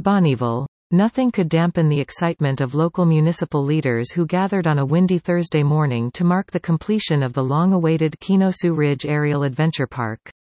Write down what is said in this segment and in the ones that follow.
Bonnyville. Nothing could dampen the excitement of local municipal leaders who gathered on a windy Thursday morning to mark the completion of the long-awaited Kinosu Ridge Aerial Adventure Park.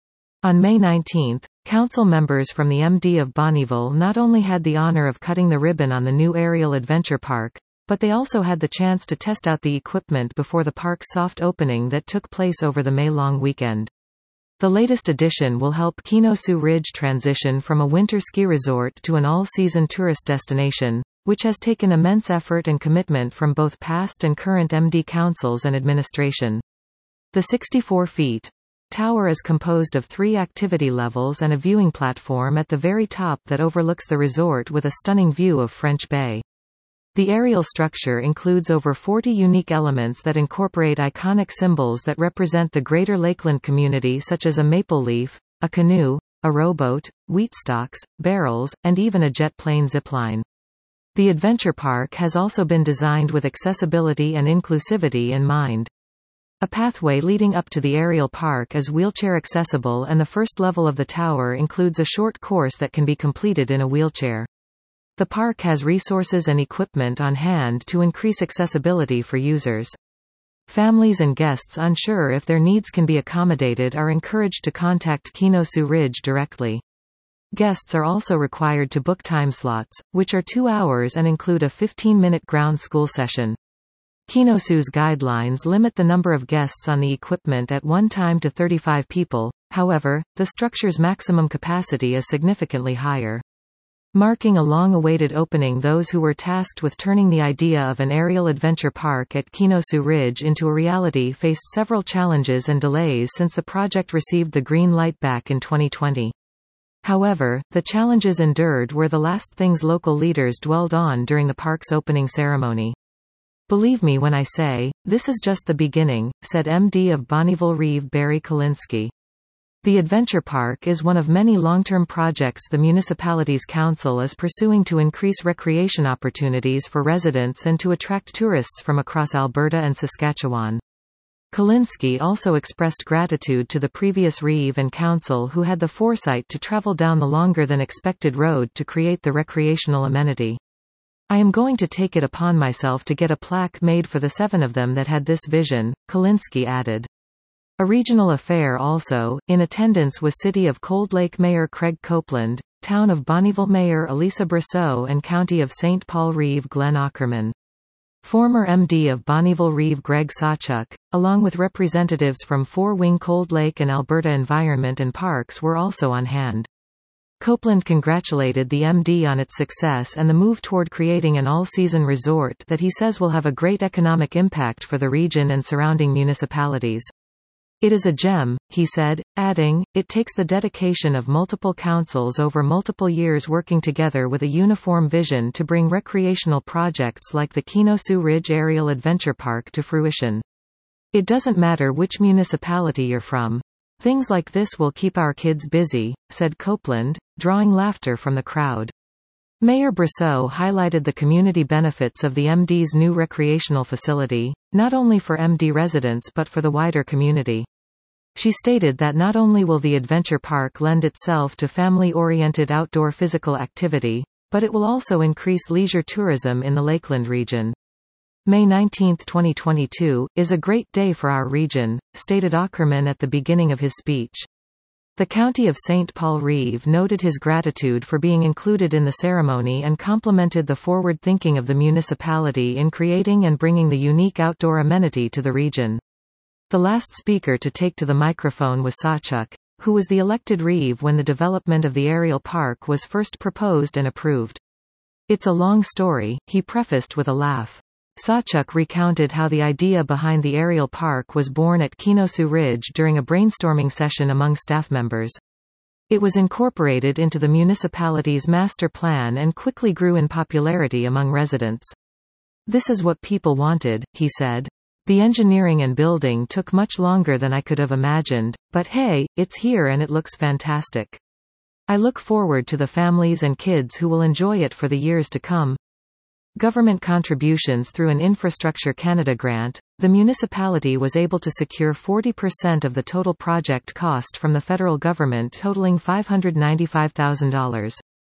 On May 19, council members from the MD of Bonnyville not only had the honor of cutting the ribbon on the new aerial adventure park, but they also had the chance to test out the equipment before the park's soft opening that took place over the May-long weekend. The latest addition will help Kinosu Ridge transition from a winter ski resort to an all-season tourist destination, which has taken immense effort and commitment from both past and current MD councils and administration. The 64 feet tower is composed of 3 activity levels and a viewing platform at the very top that overlooks the resort with a stunning view of French Bay. The aerial structure includes over 40 unique elements that incorporate iconic symbols that represent the greater Lakeland community, such as a maple leaf, a canoe, a rowboat, wheat stalks, barrels, and even a jet plane zipline. The adventure park has also been designed with accessibility and inclusivity in mind. A pathway leading up to the aerial park is wheelchair accessible, and the first level of the tower includes a short course that can be completed in a wheelchair. The park has resources and equipment on hand to increase accessibility for users. Families and guests unsure if their needs can be accommodated are encouraged to contact Kinosu Ridge directly. Guests are also required to book time slots, which are 2 hours and include a 15-minute ground school session. Kinosu's guidelines limit the number of guests on the equipment at one time to 35 people, however, the structure's maximum capacity is significantly higher. Marking a long-awaited opening, those who were tasked with turning the idea of an aerial adventure park at Kinosu Ridge into a reality faced several challenges and delays since the project received the green light back in 2020. However, the challenges endured were the last things local leaders dwelled on during the park's opening ceremony. "Believe me when I say, this is just the beginning," said MD of Bonnyville Reeve Barry Kolinsky. The adventure park is one of many long-term projects the municipality's council is pursuing to increase recreation opportunities for residents and to attract tourists from across Alberta and Saskatchewan. Kolinsky also expressed gratitude to the previous Reeve and council who had the foresight to travel down the longer-than-expected road to create the recreational amenity. "I am going to take it upon myself to get a plaque made for the 7 of them that had this vision," Kolinsky added. A regional affair also. In attendance was City of Cold Lake Mayor Craig Copeland, Town of Bonnyville Mayor Elisa Brosseau, and County of St. Paul Reeve Glenn Ackerman. Former MD of Bonnyville Reeve Greg Sawchuk, along with representatives from Four Wing Cold Lake and Alberta Environment and Parks, were also on hand. Copeland congratulated the MD on its success and the move toward creating an all-season resort that he says will have a great economic impact for the region and surrounding municipalities. "It is a gem," he said, adding, "It takes the dedication of multiple councils over multiple years working together with a uniform vision to bring recreational projects like the Kinosu Ridge Aerial Adventure Park to fruition. It doesn't matter which municipality you're from. Things like this will keep our kids busy," said Copeland, drawing laughter from the crowd. Mayor Brosseau highlighted the community benefits of the MD's new recreational facility, not only for MD residents but for the wider community. She stated that not only will the adventure park lend itself to family-oriented outdoor physical activity, but it will also increase leisure tourism in the Lakeland region. "May 19, 2022, is a great day for our region," stated Ackerman at the beginning of his speech. The County of St. Paul Reeve noted his gratitude for being included in the ceremony and complimented the forward thinking of the municipality in creating and bringing the unique outdoor amenity to the region. The last speaker to take to the microphone was Sawchuk, who was the elected Reeve when the development of the aerial park was first proposed and approved. "It's a long story," he prefaced with a laugh. Sawchuk recounted how the idea behind the aerial park was born at Kinosu Ridge during a brainstorming session among staff members. It was incorporated into the municipality's master plan and quickly grew in popularity among residents. "This is what people wanted," he said. "The engineering and building took much longer than I could have imagined, but hey, it's here and it looks fantastic. I look forward to the families and kids who will enjoy it for the years to come." Government contributions through an Infrastructure Canada grant, the municipality was able to secure 40% of the total project cost from the federal government, totaling $595,000.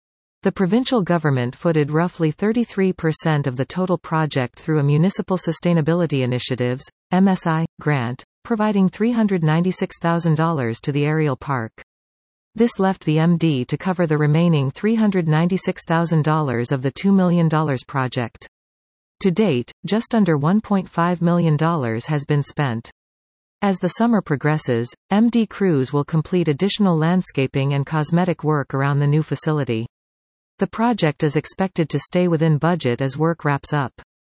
The provincial government footed roughly 33% of the total project through a Municipal Sustainability Initiatives (MSI) grant, providing $396,000 to the aerial park. This left the MD to cover the remaining $396,000 of the $2 million project. To date, just under $1.5 million has been spent. As the summer progresses, MD crews will complete additional landscaping and cosmetic work around the new facility. The project is expected to stay within budget as work wraps up.